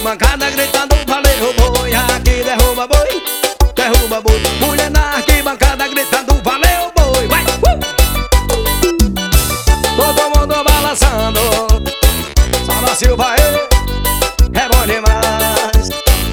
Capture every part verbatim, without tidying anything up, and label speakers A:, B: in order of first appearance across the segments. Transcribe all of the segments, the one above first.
A: arquibancada gritando valeu boi. Aqui derruba boi, derruba boi. Mulher na arquibancada gritando valeu boi. Vai! Uh! Todo mundo balançando. Sala Silva, é bom demais.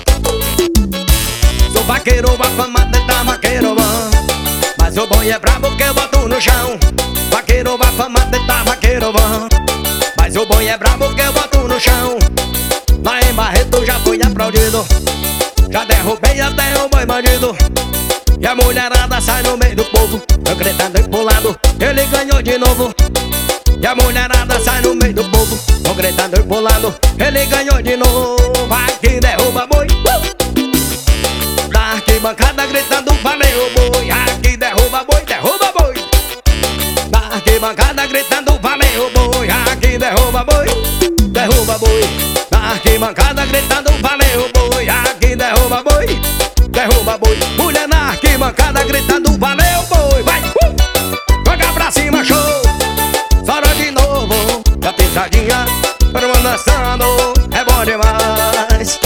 A: Sou vaqueiro afamado, tá vaqueiro bom. Mas o boi é brabo que eu boto no chão. Vaqueiro afamado, tá vaqueiro bom. Mas o boi é brabo que eu boto no chão. Lá em Barreto já fui aplaudido. Já derrubei até o boi bandido. E a mulherada sai no meio do povo, eu gritando e pulando, ele ganhou de novo. E a mulherada sai no meio do povo, eu gritando e pulando, ele ganhou de novo. Aqui derruba boi, uh! Da arquibancada gritando valeu boi. Aqui derruba boi, derruba boi. Da arquibancada gritando valeu boi. Aqui derruba boi, derruba boi. Da arquibancada gritando valeu boi. Aqui derruba boi, derruba boi. Mulher na arquibancada gritando valeu boi. Vai! Uh! Joga pra cima, show! Sora de novo, a pisadinha dançando, é bom demais.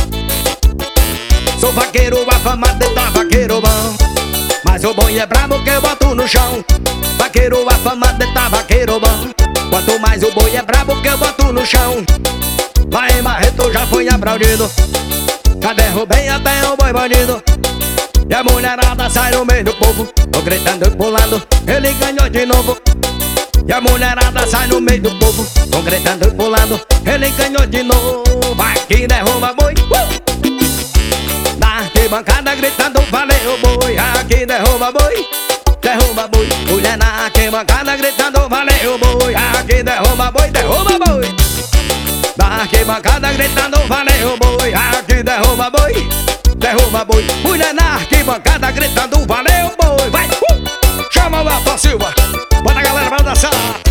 A: Sou vaqueiro afamado, tá vaqueiro bom. Mas o boi é brabo que eu boto no chão. Vaqueiro afamado, tá vaqueiro bom. Quanto mais o boi é brabo que eu boto no chão. Lá em Barreto já fui aplaudido. Já derrubei até o boi bandido. E a mulherada sai no meio do povo, tô gritando e pulando, ele ganhou de novo. E a mulherada sai no meio do povo, tô gritando e pulando, ele ganhou de novo. Aqui derruba boi, uh! Na arquibancada gritando valeu boi. Aqui derruba boi, derruba boi. Mulher na arquibancada gritando valeu boi. Aqui derruba boi, derruba boi. Da arquibancada gritando valeu boi. Aqui derruba boi, derruba boi. Mulher na arquibancada gritando valeu boi. Vai! Uh! Chama o Elton Silva, bota a galera pra dançar.